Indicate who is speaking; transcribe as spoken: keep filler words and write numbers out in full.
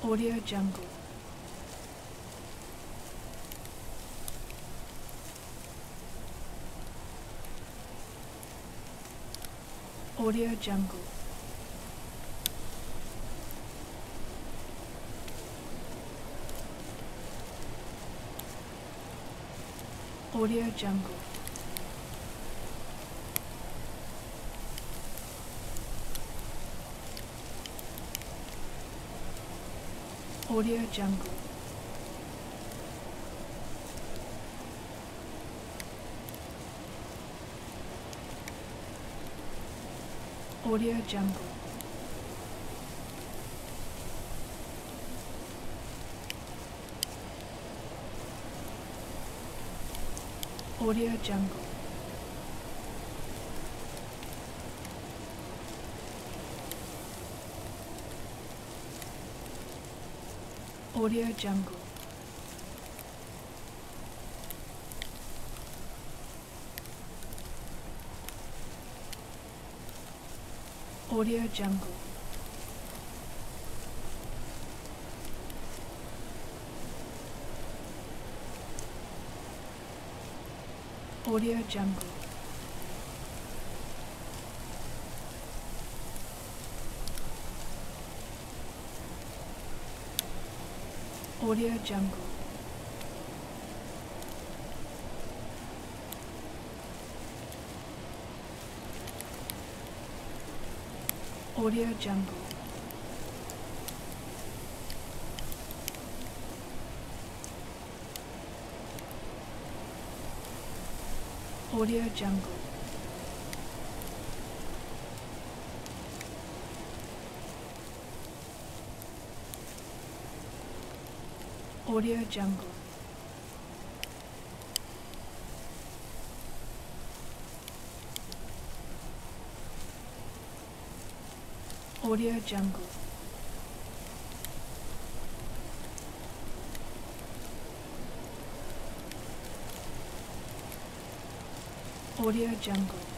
Speaker 1: Audio Jungle. Audio Jungle. Audio Jungle. Audio Jungle. Audio Jungle. Audio Jungle. Audio Jungle. Audio Jungle. Audio Jungle. Audio Jungle. Audio Jungle. Audio Jungle. Audio Jungle. Audio Jungle. Audio Jungle.